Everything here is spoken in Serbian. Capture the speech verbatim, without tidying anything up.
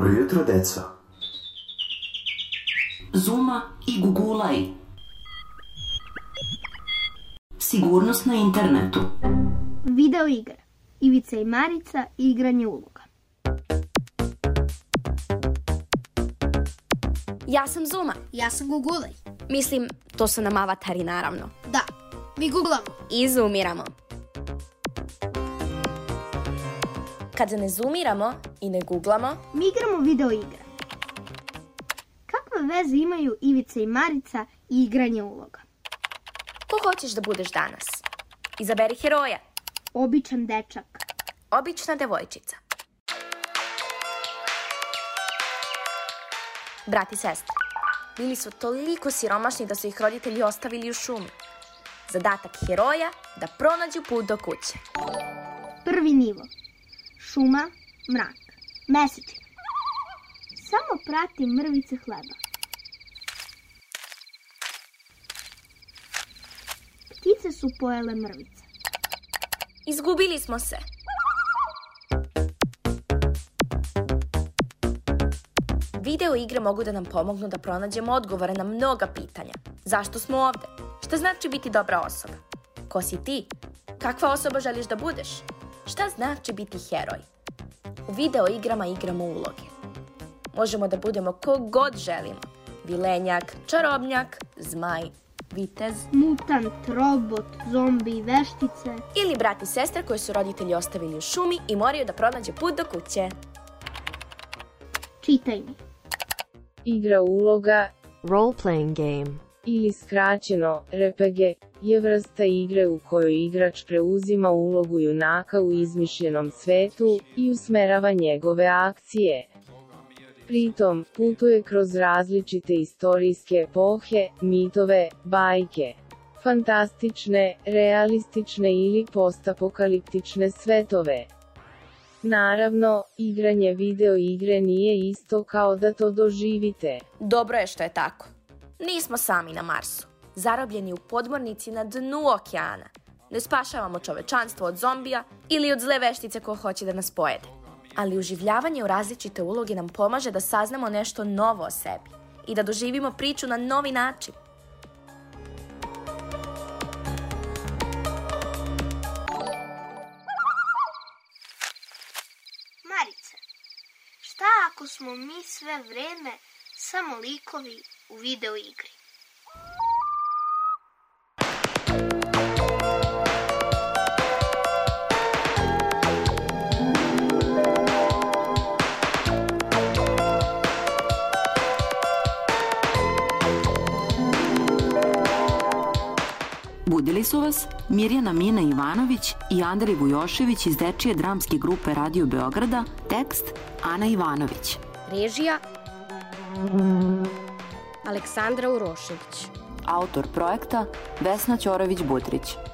Dobro jutro, deco. Zuma i gugulaj. Sigurnost na internetu. Video igre. Ivica i Marica i igranje uloga. Ja sam Zuma. Ja sam Gugulaj. Mislim, to su nam avatari naravno. Da, mi googlamo. I zoomiramo. Kad ne zoomiramo i ne googlamo, Mi igramo video igre. Kakve veze imaju Ivica i Marica i igranje uloga? ko hoćeš da budeš danas? Izaberi heroja. Običan dečak. Obična devojčica. Brat i sestra. Bili su toliko siromašni da su ih roditelji ostavili u šumi. Zadatak heroja da pronađu put do kuće. Prvi nivo. Šuma, mrak. Mesečina. Samo prati mrvice hleba. Ptice su pojele mrvice. Izgubili smo se. Video igre mogu da nam pomognu da pronađemo odgovore na mnoga pitanja. Zašto smo ovde? Šta znači biti dobra osoba? Ko si ti? Kakva osoba želiš da budeš? Šta znači biti heroj? U video igrama igramo uloge. Možemo da budemo ko god želimo. Vilenjak, čarobnjak, zmaj, vitez. Mutant, robot, zombi, veštice. Ili brat i sestra koje su roditelji ostavili u šumi i moraju da pronađe put do kuće. Čitaj mi. Igra uloga, Role-playing game. ili skraćeno R P G, je vrsta igre u kojoj igrač preuzima ulogu junaka u izmišljenom svetu i usmerava njegove akcije. Pritom, putuje kroz različite istorijske epohe, mitove, bajke, fantastične, realistične ili postapokaliptične svetove. Naravno, igranje video igre nije isto kao da to doživite. Dobro je što je tako. Nismo sami na Marsu. Zarobljeni u podmornici na dnu okeana. Ne spašavamo čovečanstvo od zombija ili od zle veštice ko hoće da nas pojede. Ali uživljavanje u različite uloge nam pomaže da saznamo nešto novo o sebi i da doživimo priču na novi način. Marice, šta ako smo mi sve vreme samo likovi u video igri? Budili su vas Mirjana Mina Ivanović i Andrej Vujošević iz dečije dramske grupe Radio Beograda, tekst Ana Ivanović. Režija Aleksandra Urošević. Autor projekta Vesna Ćorović-Budrić.